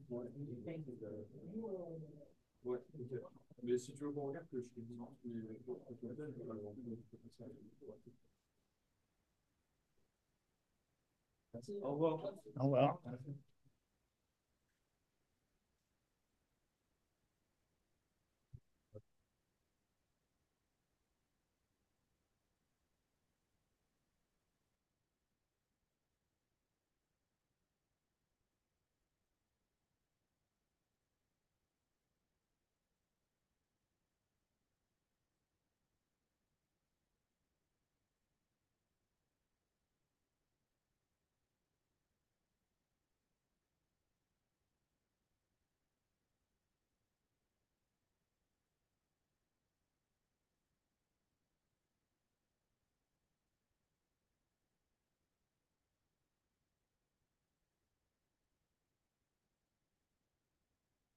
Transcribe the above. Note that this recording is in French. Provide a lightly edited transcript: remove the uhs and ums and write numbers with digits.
Ouais. Ouais, ok. Mais si tu veux qu'on regarde que je te dis, au revoir. Au revoir.